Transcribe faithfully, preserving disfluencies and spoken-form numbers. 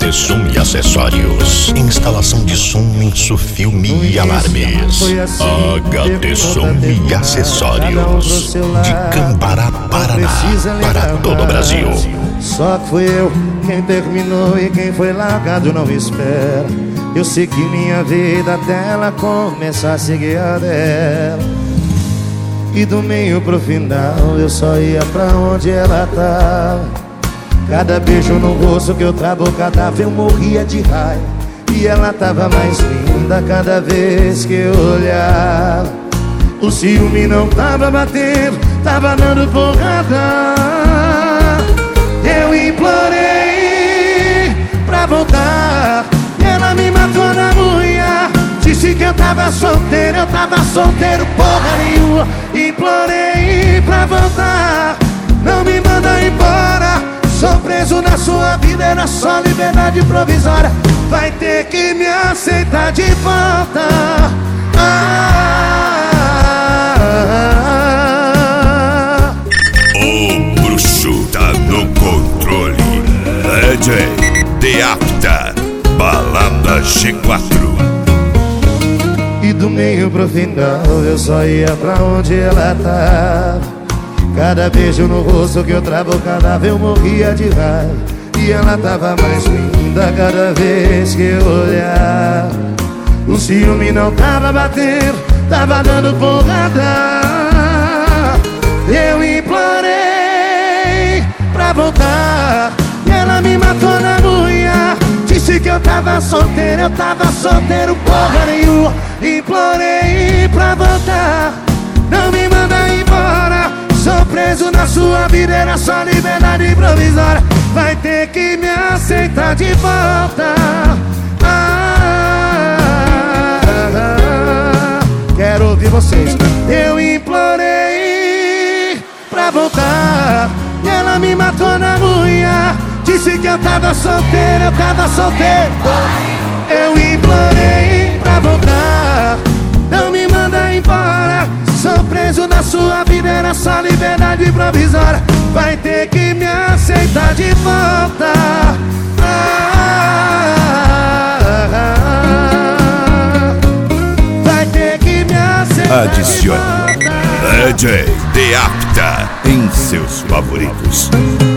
T Som e Acessórios. Instalação de som, insufilme e alarmes. H T Som e Acessórios. De Cambará, Paraná, para todo o Brasil. Só que fui eu quem terminou e quem foi largado não espera. Eu segui minha vida até ela começar a seguir a dela. E do meio pro final eu só ia pra onde ela tava. Cada beijo no rosto que eu trabucava eu morria de raiva. E ela tava mais linda cada vez que eu olhava. O ciúme não tava batendo, tava dando porrada. Eu implorei pra voltar e ela me matou na unha. Disse que eu tava solteiro, eu tava solteiro porra nenhuma. Implorei pra voltar, não me manda embora. Sou preso na sua vida, era só liberdade provisória. Vai ter que me aceitar de volta. ah, O bruxo tá no controle. D J The Apta, Balada G quatro. E do meio pro final eu só ia pra onde ela tava. Cada beijo no rosto que eu trabucava eu morria de raiva. E ela tava mais linda cada vez que eu olhava. O ciúme não tava batendo, tava dando porrada. Eu implorei pra voltar e ela me matou na unha. Disse que eu tava solteiro, eu tava solteiro porra nenhuma. Implorei pra voltar, não me manda embora. Sou preso na sua vida, era só liberdade provisória. Vai ter que me aceitar de volta. ah, ah, Quero ouvir vocês. Eu implorei pra voltar e ela me matou na unha. Disse que eu tava solteiro, eu tava solteiro. Eu implorei pra voltar, não me manda embora. Sou preso na sua vida, era só liberdade provisória. Vai ter que me aceitar de volta. ah, Vai ter que me aceitar. Adicione de volta. D J The Apta em seus favoritos.